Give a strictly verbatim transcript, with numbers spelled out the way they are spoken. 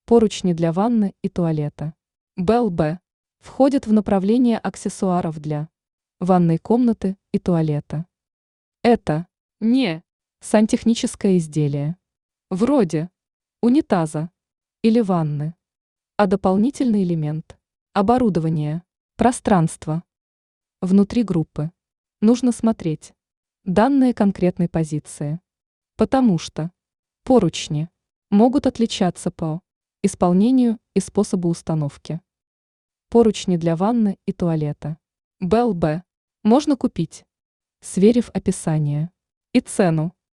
Поручни для ванны и туалета. Б Л Б входит в направление аксессуаров для ванной комнаты и туалета. Это не сантехническое изделие, вроде унитаза или ванны, а дополнительный элемент оборудования, пространства. Внутри группы нужно смотреть данные конкретной позиции, потому что поручни могут отличаться по исполнению и способу установки. Поручни для ванны и туалета. Б Л Б можно купить, сверив описание и цену